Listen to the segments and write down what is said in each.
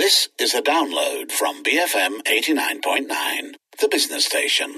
This is a download from BFM 89.9, the business station.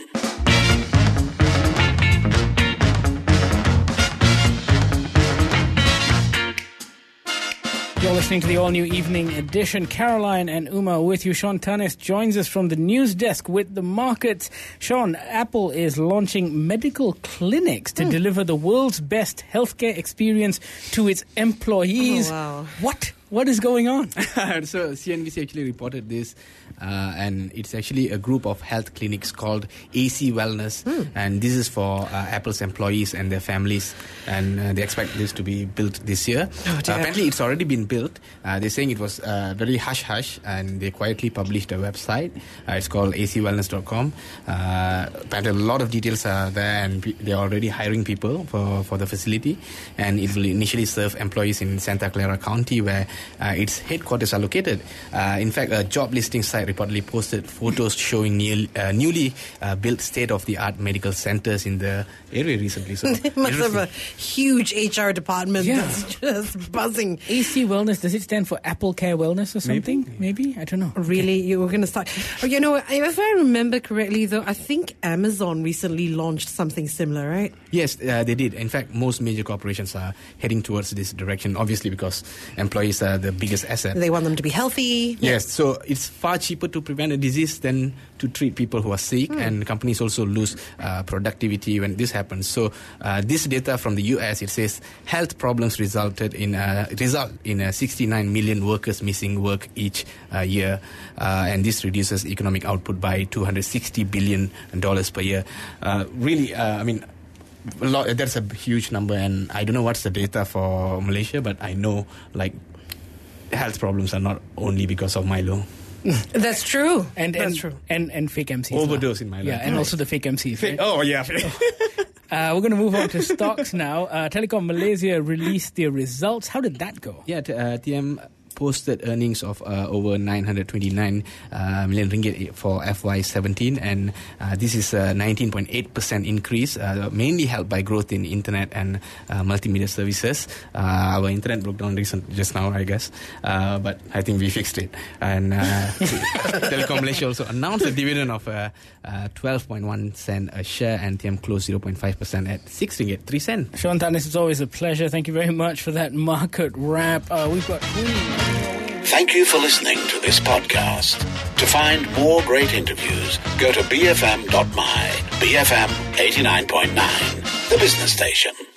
You're listening to the all-new evening edition. Caroline and Uma with you. Sean Tanis joins us from the news desk with the markets. Sean, Apple is launching medical clinics to deliver the world's best healthcare experience to its employees. Oh, wow. What is going on? So CNBC actually reported this, and it's actually a group of health clinics called AC Wellness, and this is for Apple's employees and their families, and they expect this to be built this year. Apparently it's already been built. They're saying it was very hush-hush, and they quietly published a website. It's called acwellness.com. Apparently a lot of details are there, and they're already hiring people for the facility, and it will initially serve employees in Santa Clara County, where its headquarters are located. In fact, a job listing site reportedly posted photos showing newly built state-of-the-art medical centers in the area recently. So they must have a huge HR department that's just buzzing. AC Wellness, does it stand for Apple Care Wellness or something? Maybe? I don't know. Really? You were going to start... Oh, you know, if I remember correctly, though, I think Amazon recently launched something similar, right? Yes, they did. In fact, most major corporations are heading towards this direction, obviously because employees are the biggest asset. They want them to be healthy. Yes, so it's far cheaper to prevent a disease than to treat people who are sick, and companies also lose productivity when this happens. So this data from the US, it says health problems result in 69 million workers missing work each year, and this reduces economic output by $260 billion per year. Really, I mean, that's a huge number, and I don't know what's the data for Malaysia, but I know health problems are not only because of Milo. That's true. That's true. And fake MCs. Overdose in Milo. Yeah, and also the fake MCs. Right? Oh, yeah. We're going to move on to stocks now. Telecom Malaysia released their results. How did that go? Yeah, TM posted earnings of over 929 million ringgit for FY17, and this is a 19.8% increase, mainly helped by growth in internet and multimedia services. Our internet broke down just now, I guess, but I think we fixed it. And Telecom Malaysia also announced a dividend of 12.1 cent a share, and TM closed 0.5% at 6 ringgit 3 cents. Sean Tanis, it's always a pleasure. Thank you very much for that market wrap. We've got... Thank you for listening to this podcast. To find more great interviews, go to bfm.my, BFM 89.9, the business station.